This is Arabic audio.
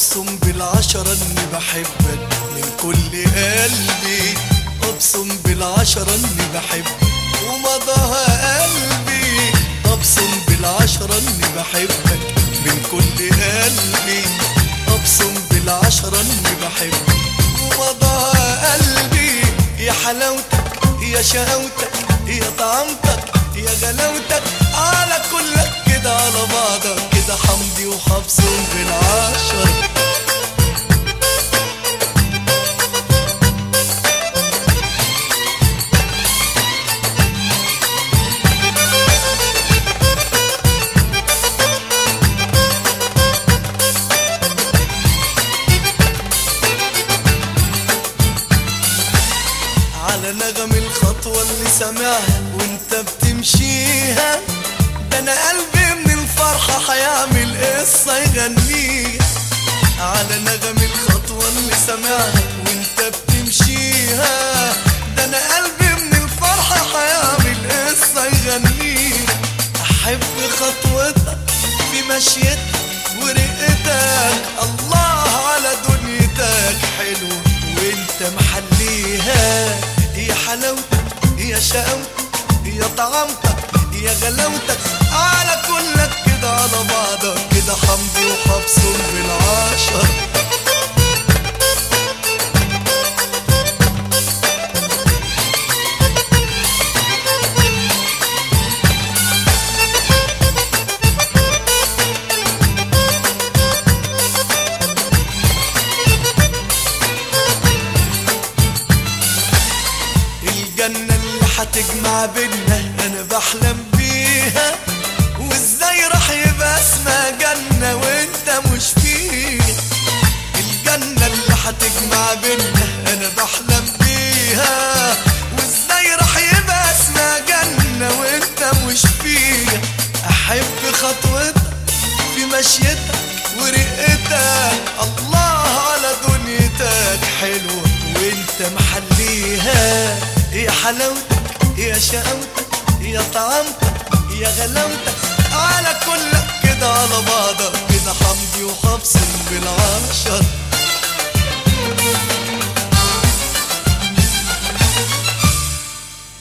أبصم بالعشرة إني بحبك من كل قلبي، أبصم بالعشرة إني بحبك ومضاها قلبي، أبصم بالعشرة إني بحبك من كل قلبي، أبصم بالعشرة إني بحبك ومضاها قلبي. يا حلاوتك يا شقاوتك يا طعمتك يا غلاوتك، على كلك كده على بعضك كده حمدي وحبصم بالعشرة. على نغم الخطوة اللي سامعها وانت بتمشيها، ده انا قلبي من الفرحة هيعمل قصة يغنيها. على نغم الخطوة اللي سامعها وانت بتمشيها، ده انا قلبي من الفرحة هيعمل قصة يغنيها. احب خطوتك في مشيتك ورقتك، الله على دنيتك حلو وانت محليها. يا حلاوتك يا شقاوتك يا طعمتك يا غلاوتك، على كلك كده على بعضك كده حمدي وحبصم بالعشرة. الجنة اللي هتجمع بينا انا بحلم بيها، وازاي راح يبقى اسمها جنة وانت مش فيها. الجنة اللي هتجمع بينا انا بحلم بيها، وازاي راح يبقى اسمها جنة وانت مش فيها. احب خطوتك في مشيتك ورقتك، الله على دنيتك حلوة وانت محليها. يا حلاوتك يا شقاوتك يا طعمتك يا غلاوتك، على كلك كده على بعضك كده حمدي وحبصم بالعشرة.